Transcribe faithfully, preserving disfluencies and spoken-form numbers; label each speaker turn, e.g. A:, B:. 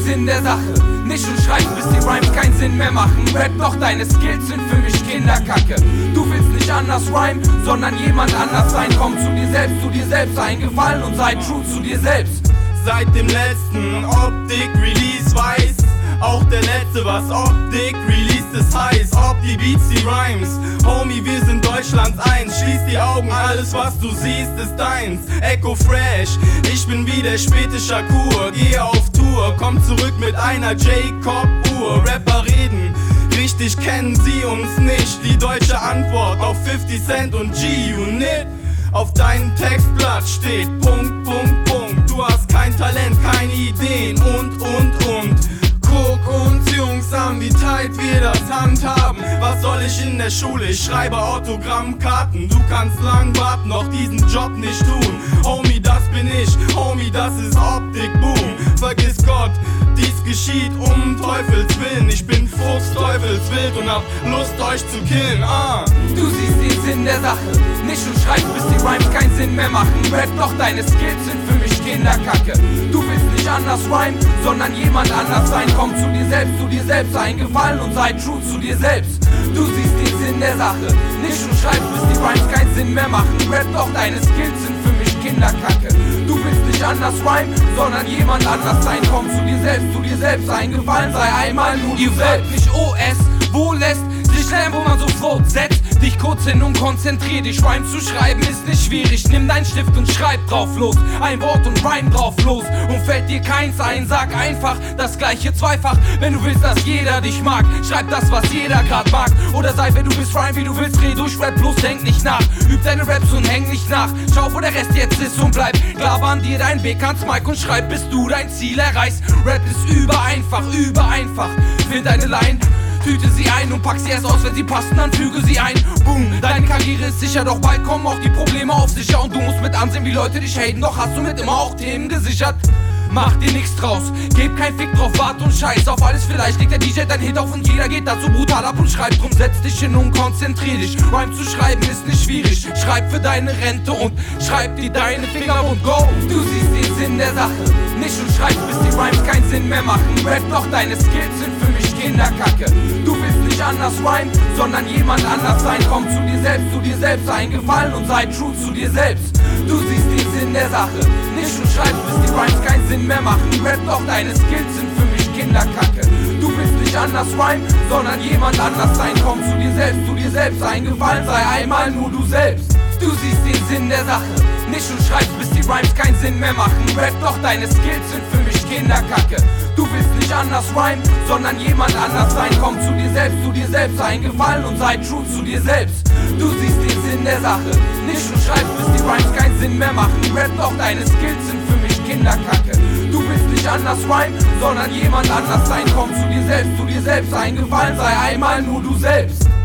A: Sinn der Sache. Nicht und schreiben, bis die Rhymes keinen Sinn mehr machen. Rap, doch deine Skills sind für mich Kinderkacke. Du willst nicht anders rhymen, sondern jemand anders sein. Komm zu dir selbst, zu dir selbst eingefallen und sei true zu dir selbst.
B: Seit dem letzten Optik-Release weiß auch der letzte, was Optik released ist heiß. Ob die Beats, die Rhymes, Homie, wir sind Deutschlands eins. Schließ die Augen, alles was du siehst ist deins. Echo Fresh, ich bin wie der späte Shakur. Gehe auf Tour, komm zurück mit einer Jacob-Uhr. Rapper reden, richtig kennen sie uns nicht. Die deutsche Antwort auf fifty Cent und G-Unit. Auf deinem Textblatt steht Punkt, Punkt, Punkt. Du hast kein Talent, keine Ideen und, und, und. Guck uns Jungs an, wie tight wir das handhaben. Was soll ich in der Schule? Ich schreibe Autogrammkarten. Du kannst lang warten, doch diesen Job nicht tun. Homie, das bin ich, Homie, das ist Optik, boom. Vergiss Gott, dies geschieht um Teufels Willen. Ich bin Fuchs, Teufelswild und hab Lust euch zu killen, ah.
A: Du siehst den Sinn der Sache, nicht und schreibst, bis die Rhymes keinen Sinn mehr machen. Rap, doch deine Skills sind für mich Kinderkacke. Du willst nicht anders rhymen, sondern jemand anders sein. Komm zu dir selbst, zu dir selbst eingefallen und sei true zu dir selbst. Du siehst den Sinn der Sache, nicht und schreibst, bis die Rhymes keinen Sinn mehr machen. Rap, doch deine Skills sind für mich Kinderkacke. Du willst nicht anders rhymen, sondern jemand anders sein. Komm zu dir selbst, zu dir selbst eingefallen, sei einmal nur du selbst. Nicht O S, wo lässt sich lernen, wo man sofort setzt. Dich kurz hin und konzentrier dich. Rhyme zu schreiben ist nicht schwierig. Nimm deinen Stift und schreib drauf los. Ein Wort und Rhyme drauf los. Und fällt dir keins ein, sag einfach das gleiche zweifach. Wenn du willst, dass jeder dich mag, schreib das, was jeder grad mag. Oder sei, wer du bist, rhyme wie du willst, dreh durch Rap, bloß denk nicht nach. Üb deine Raps und häng nicht nach. Schau, wo der Rest jetzt ist und bleib. Glabern dir deinen Weg ans Mic und schreib, bis du dein Ziel erreichst. Rap ist übereinfach, übereinfach. Find deine Line, tüte sie ein und pack sie erst aus, wenn sie passen, dann füge sie ein. Boom, deine Karriere ist sicher, doch bald kommen auch die Probleme auf sich. Ja, und du musst mit ansehen, wie Leute dich haten, doch hast du mit immer auch Themen gesichert. Mach dir nichts draus, geb kein Fick drauf, wart und scheiß auf alles. Vielleicht legt der D J dein Hit auf und jeder geht dazu brutal ab und schreibt. Drum setz dich hin und konzentrier dich. Rhyme zu schreiben ist nicht schwierig. Schreib für deine Rente und schreib dir deine Finger und go. Du siehst den Sinn der Sache, nicht und schreibst, bis die Rhymes keinen Sinn mehr machen. Rap, doch deine Skills sind für mich Kinderkacke. Du willst nicht anders rhymen, sondern jemand anders sein. Komm zu dir selbst, zu dir selbst eingefallen und sei true zu dir selbst. Du siehst den Sinn der Sache, nicht und schreibst, bis die Rhymes keinen Sinn mehr machen. Rap, doch deine Skills sind für mich Kinderkacke. Du willst nicht anders rhymen, sondern jemand anders sein. Komm zu dir selbst, zu dir selbst eingefallen, sei einmal nur du selbst. Du siehst den Sinn der Sache, nicht und schreibst, bis die Rhymes keinen Sinn mehr machen. Rap, doch deine Skills sind für mich Kinderkacke. Du willst nicht anders rhymen, sondern jemand anders sein. Komm zu dir selbst, zu dir selbst eingefallen und sei true zu dir selbst. Du siehst den Sinn der Sache, nicht und schreibst, bis die Rhymes keinen Sinn mehr machen. Rap, doch deine Skills sind für mich Kinderkacke. Du willst nicht anders rhymen, sondern jemand anders sein. Komm zu dir selbst, zu dir selbst eingefallen, sei einmal nur du selbst.